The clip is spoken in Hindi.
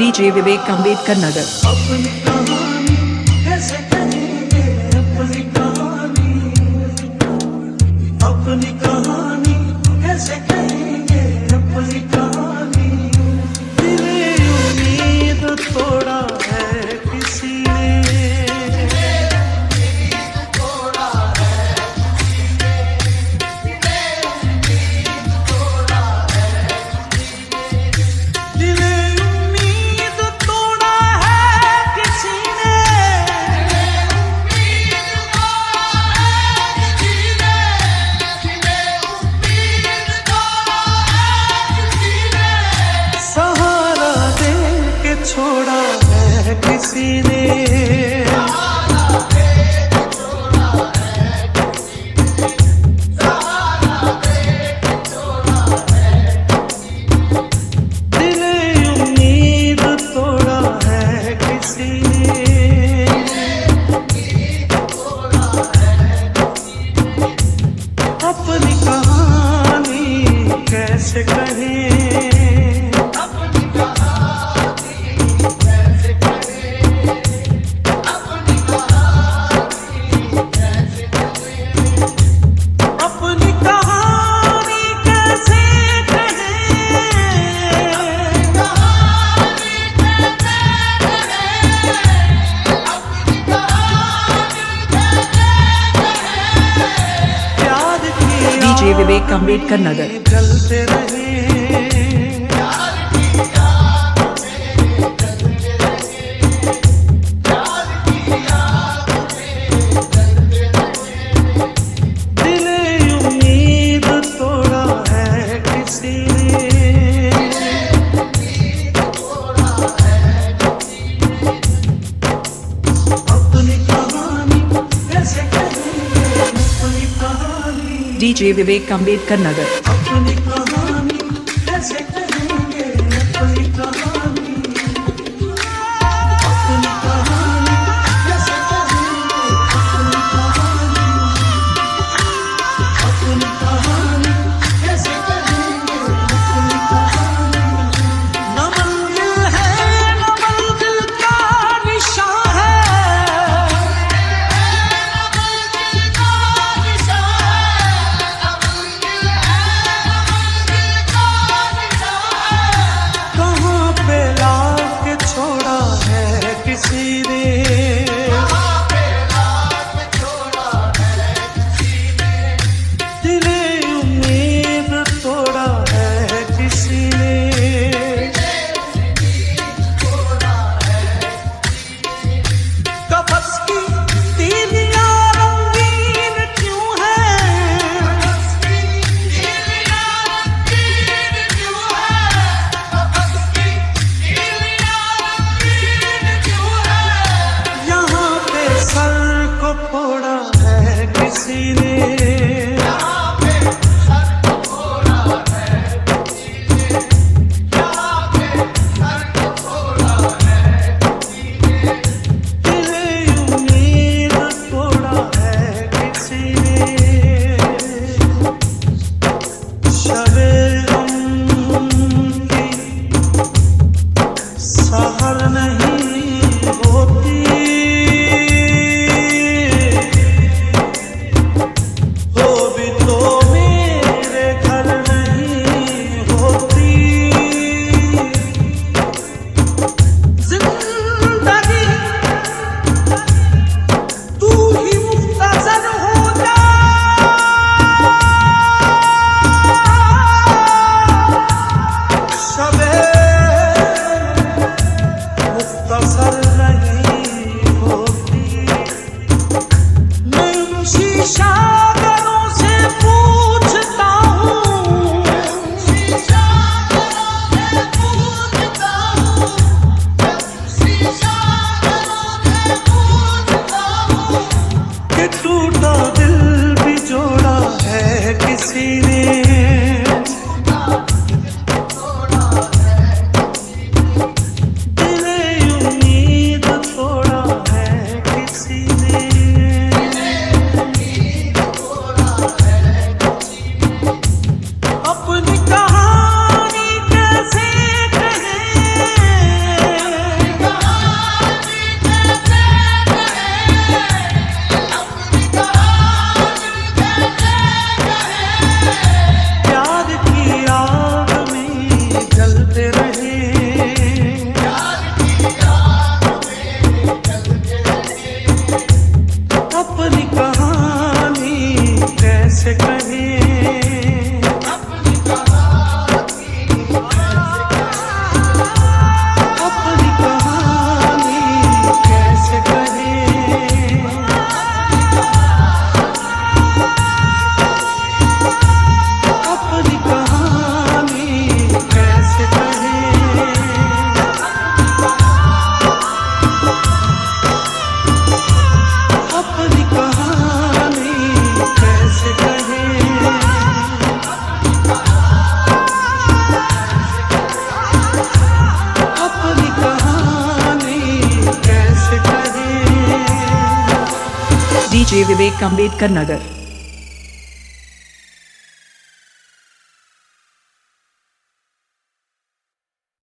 डीजे विवेक अम्बेडकर नगर। अपनी कहानी कैसे कहेंगे, अपनी कहानी, अपनी कहानी कैसे कहेंगे, अपनी कहानी। दिले उम्मीद तोड़ा है किसी ने, छोड़ा है किसी ने, दिले उम्मीद तोड़ा है किसी ने, अपनी कहानी कैसे कहें, डीजे विवेक अम्बेडकर नगर। जलते रहे डीजे विवेक अम्बेडकर नगर। अपनी कहानी कैसे कहेंगे, अपनी कहानी, अपनी कहानी कैसे कहेंगे, अपनी कहानी, अपनी कहानी कैसे कहेंगे, अपनी कहानी। न मंजिल है न मंजिल का निशान है, छोड़ा है किसी ने, दिले उम्मीद तोड़ा है किसी ने, कफस की तीलियां रंगीन क्यों है, सर को फोड़ा है किसी ने, दिले उम्मीद तोड़ा है किसी ने, शबे गम की सहर नहीं होती, टूटा दिल भी जोड़ा है किसी ने, दिले उम्मीद तोड़ा है किसी ने। डीजे विवेक अम्बेडकर नगर।